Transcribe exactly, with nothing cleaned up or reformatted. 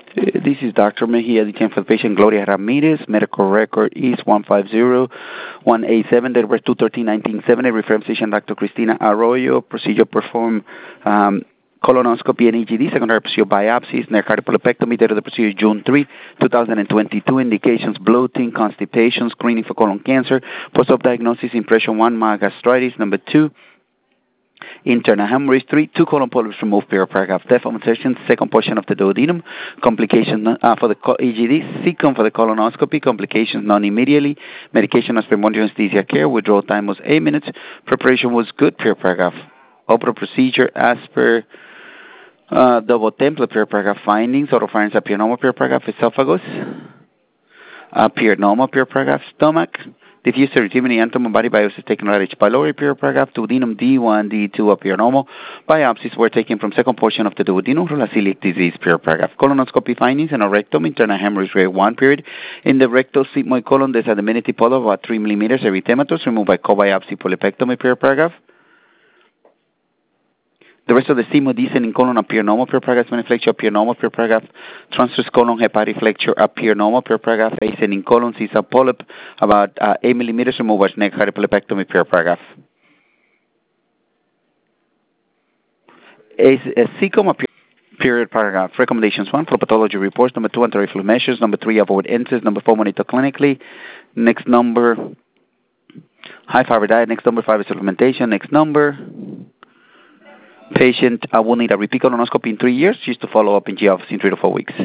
Uh, This is Doctor Mejia, the for the patient Gloria Ramirez. Medical record is one five zero one eight seven, date of birth two thirteen nineteen seventy. Reference patient Doctor Cristina Arroyo. Procedure performed um, colonoscopy and E G D. Secondary procedure biopsies. Necropolypectomy. Date of the procedure June third, twenty twenty-two. Indications bloating, constipation, screening for colon cancer. Post-op diagnosis impression one, mild gastritis. Number two, internal hemorrhage. Three, two colon polyps removed, per paragraph. Death of insertion, second portion of the duodenum. Complication uh, for the E G D. Second for the colonoscopy. Complications non-immediately. Medication as per module anesthesia care. Withdrawal time was eight minutes. Preparation was good, per paragraph. Opera procedure as per uh, double template, per paragraph. Findings. Oropharynx appear normal, per paragraph. Esophagus appear normal, per paragraph. Stomach. Diffuse erythema anthem body biopsies taken at H. pylori, per paragraph. Duodenum D one, D two appear normal. Biopsies were taken from second portion of the duodenum from celiac disease, per paragraph. Colonoscopy findings in a rectum, internal hemorrhage grade one period. In the rectal sigmoid colon, there's a diminutive polyp of about three millimeters erythematous removed by co-biopsy polypectomy, per paragraph. The rest of the sigmoid descending colon appear normal, per paragraph. Flexure appear normal, per paragraph. Transverse colon hepatic flexure appear normal, per paragraph. Ascending colon sees a polyp about uh, eight millimeters removed by neck polypectomy, per paragraph. A, a cecum appear period, paragraph. Recommendations: one, for pathology reports. Number two, anti-reflux measures. Number three, avoid incest. Number four, monitor clinically. Next number, high fiber diet. Next number, fiber supplementation. Next number, patient uh, will need a repeat colonoscopy in three years, just to follow up in G office in three to four weeks.